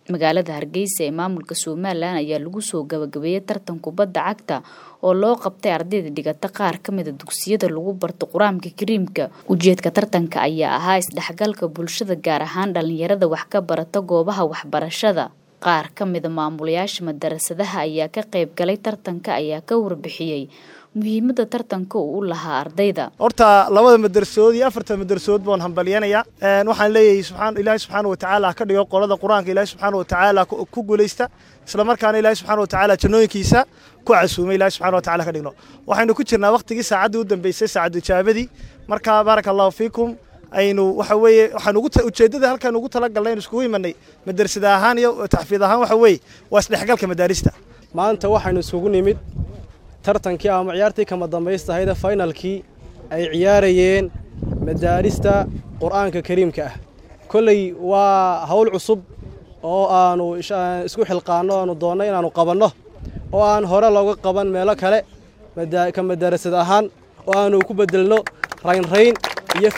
magaalada Hargeysa ee maamulka Soomaaliland ayaa lagu soo gabagabeeyay tartan kubadda cagta oo loo qabtay ardayda dhigata qaar ka mid ah dugsiyada lagu barto Quraanka Kariimka. Ujeedka tartanka ayaa ahaa isdhexgalka bulshada gaar ahaan dhalinyarada wax ka barata goobaha waxbarashada. Qaar ka mid ah maamulayaasha madarasadaha ayaa ka qayb galay tartanka ayaa ka warbixiyay muhiimadda tartanka uu lahaa ardayda. Horta labada madarasood iyo afarta madarasood baan hambalyeynaya. Waxaan leeyahay Ilaahay subhanahu wa ta'ala ka dhigo qolada Quraanka Ilaahay subhanahu wa ta'ala ku guuleysta isla markaana Ilaahay subhanahu wa ta'ala jannooyinkiisa ku casuumay Ilaahay subhanahu wa ta'ala ka dhigno. Waxaynu ku jirnaa waqtigii saacadii u dambeysay saacadu jaabadi marka barakallahu fiikum aynu waxaan ujeedada halkan ugu talagalnay isku imanay madarasada ahaan iyo taxfiid ahaan waa isdhexgalka madarista. Maanta waxaynu isugu nimid tartankii ama ciyaartii kama dambaystaayda finalkii ay ciyaarayeen madarista Quraanka Kariimka ah. Kulay waa hawl cusub oo aanu isku xilqaano aanu doonay inaanu qabanno oo aan hore looga qaban meelo kale ka madarasada ahaan oo aanu ku bedelno rayn iyo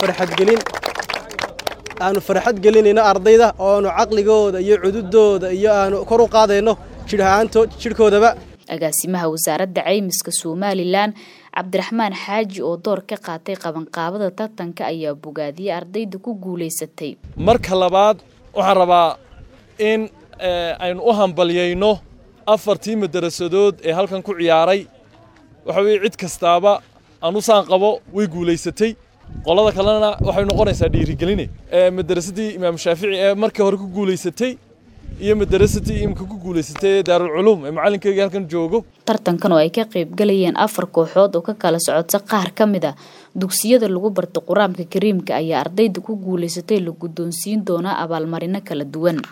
farxad gelinayna ardayda oo aanu aqligooda iyo cududooda iyo aanu kor u qaadayno jirkoodaba. agaasimaha wasaaradda caymiska Soomaaliland Cabdiraxmaan Xaaji oo door ka qaatay qabanqaabada tartanka ayaa bogaadiyay ardayda ku guuleysatay. Marka labaad waxaan rabaa in aynu u hambalyeeyno afartii madarasadood ee halkan ku ciyaaray. Cid kastaaba aanu saan qabo way guuleysatay. Qolada kalena waxay noqonaysaa dhiirigelin. Madarasadii Imaam Shaafici ee markii hore ku guuleysatay iyo madarasadii imka ku guuleysatay Daarul Culuum ee macallinkayga halkan joogo. Tartankan oo ay ka qayb galayeen 4 kooxood oo ka kala socota qaar ka mid ah dugsiyada lagu barto Quraanka Kariimka ayaa ardayda ku guuleysatay la guddoonsiin doona abaalmarino kala duwan.